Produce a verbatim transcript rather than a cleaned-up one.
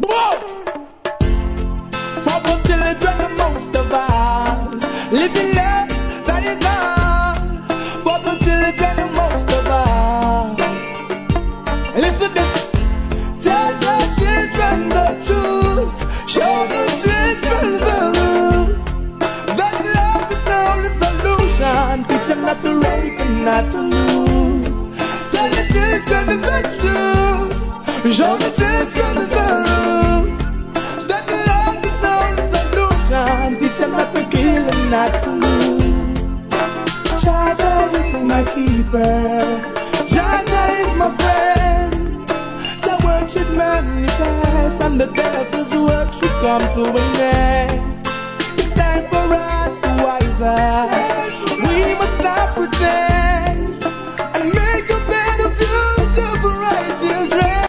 For the children most of all, live in love, that is all. For the children most of all. Listen this. Tell the children the truth. Show the children the truth. That love is the only solution. Teach them not to rape and not to lose. Tell the children the truth. Show the children the truth. That love is the only solution. Teach them not to kill and not to lose. Jaja is my keeper. Jaja is my friend. The word should manifest and the devil's work should come to an end. It's time for us to wise up. We must not pretend.